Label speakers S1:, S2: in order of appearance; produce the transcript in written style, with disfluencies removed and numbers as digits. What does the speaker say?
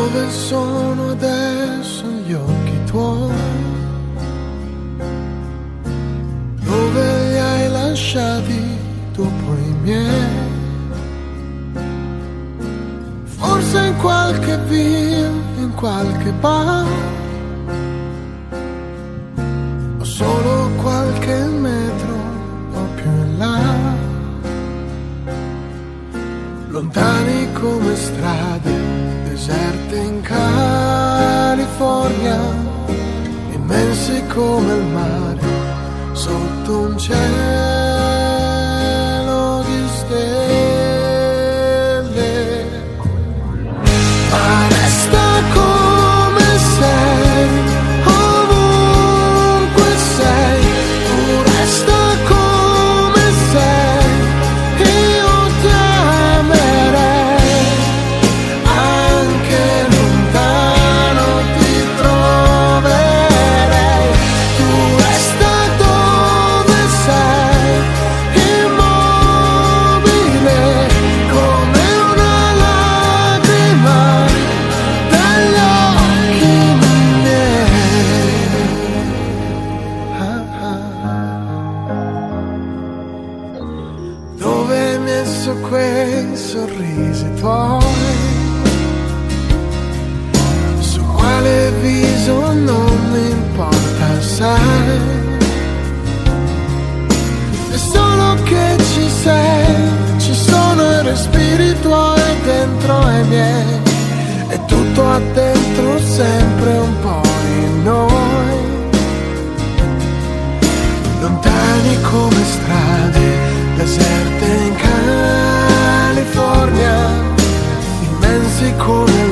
S1: Dove sono adesso gli occhi tuoi? Dove li hai lasciati dopo i miei? Forse in qualche via, in qualche bar, o solo qualche metro o più in là, lontani come strade deserte in California, immensi come il mare sotto un cielo di stelle. Ma resta come sei, ovunque sei, tu resta come sei, io ti amerei, anche lontano ti troverei, tu resta dove sei, immobile come una lacrima dagli occhi miei. Dove hai messo quei sorrisi tuoi? Su quale viso non mi importa, sai? È solo che ci sei, ci sono i respiri tuoi dentro ai miei, e tutto ha dentro sempre un po' di noi, lontani come strade deserte in California, immensi come